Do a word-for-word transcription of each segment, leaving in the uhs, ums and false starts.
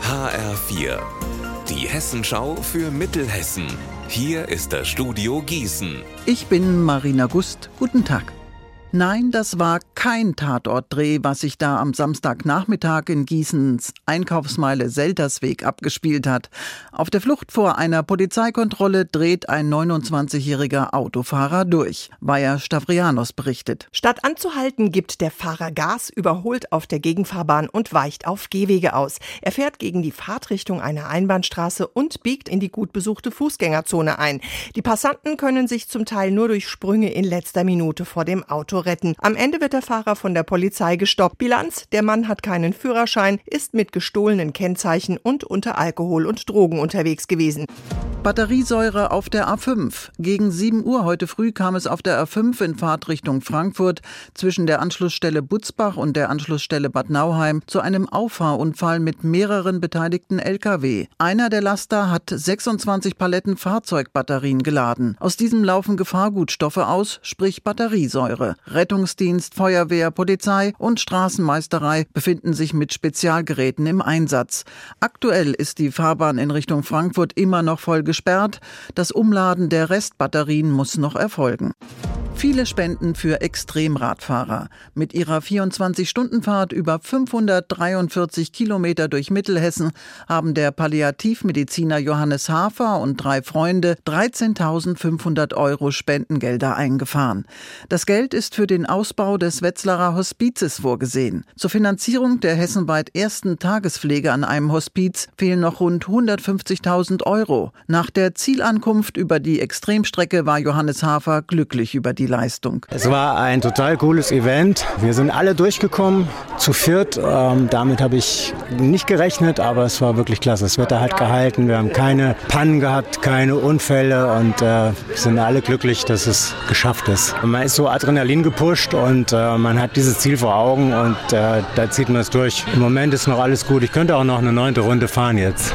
H R vier, die Hessenschau für Mittelhessen. Hier ist das Studio Gießen. Ich bin Marina Gust. Guten Tag. Nein, das war kein Tatortdreh, was sich da am Samstagnachmittag in Gießens Einkaufsmeile Seltersweg abgespielt hat. Auf der Flucht vor einer Polizeikontrolle dreht ein neunundzwanzigjähriger Autofahrer durch. Vaja Stavrianos berichtet. Statt anzuhalten, gibt der Fahrer Gas, überholt auf der Gegenfahrbahn und weicht auf Gehwege aus. Er fährt gegen die Fahrtrichtung einer Einbahnstraße und biegt in die gut besuchte Fußgängerzone ein. Die Passanten können sich zum Teil nur durch Sprünge in letzter Minute vor dem Auto retten. Am Ende wird der Fahrer von der Polizei gestoppt. Bilanz: Der Mann hat keinen Führerschein, ist mit gestohlenen Kennzeichen und unter Alkohol und Drogen unterwegs gewesen. Batteriesäure auf der A fünf. Gegen sieben Uhr heute früh kam es auf der A fünf in Fahrtrichtung Frankfurt zwischen der Anschlussstelle Butzbach und der Anschlussstelle Bad Nauheim zu einem Auffahrunfall mit mehreren beteiligten L K W. Einer der Laster hat sechsundzwanzig Paletten Fahrzeugbatterien geladen. Aus diesem laufen Gefahrgutstoffe aus, sprich Batteriesäure. Rettungsdienst, Feuerwehr, Polizei und Straßenmeisterei befinden sich mit Spezialgeräten im Einsatz. Aktuell ist die Fahrbahn in Richtung Frankfurt immer noch voll gesperrt. Das Umladen der Restbatterien muss noch erfolgen. Viele Spenden für Extremradfahrer. Mit ihrer vierundzwanzig-Stunden-Fahrt über fünfhundertdreiundvierzig Kilometer durch Mittelhessen haben der Palliativmediziner Johannes Hafer und drei Freunde dreizehntausendfünfhundert Euro Spendengelder eingefahren. Das Geld ist für den Ausbau des Wetzlarer Hospizes vorgesehen. Zur Finanzierung der hessenweit ersten Tagespflege an einem Hospiz fehlen noch rund hundertfünfzigtausend Euro. Nach der Zielankunft über die Extremstrecke war Johannes Hafer glücklich über die Leistung. Es war ein total cooles Event. Wir sind alle durchgekommen, zu viert. Ähm, damit habe ich nicht gerechnet, aber es war wirklich klasse. Das Wetter hat gehalten, wir haben keine Pannen gehabt, keine Unfälle und äh, sind alle glücklich, dass es geschafft ist. Man ist so Adrenalin gepusht und äh, man hat dieses Ziel vor Augen und äh, da zieht man es durch. Im Moment ist noch alles gut. Ich könnte auch noch eine neunte Runde fahren jetzt.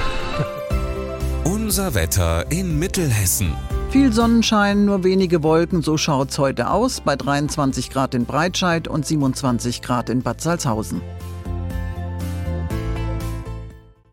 Unser Wetter in Mittelhessen. Viel Sonnenschein, nur wenige Wolken, so schaut's heute aus, bei dreiundzwanzig Grad in Breitscheid und siebenundzwanzig Grad in Bad Salzhausen.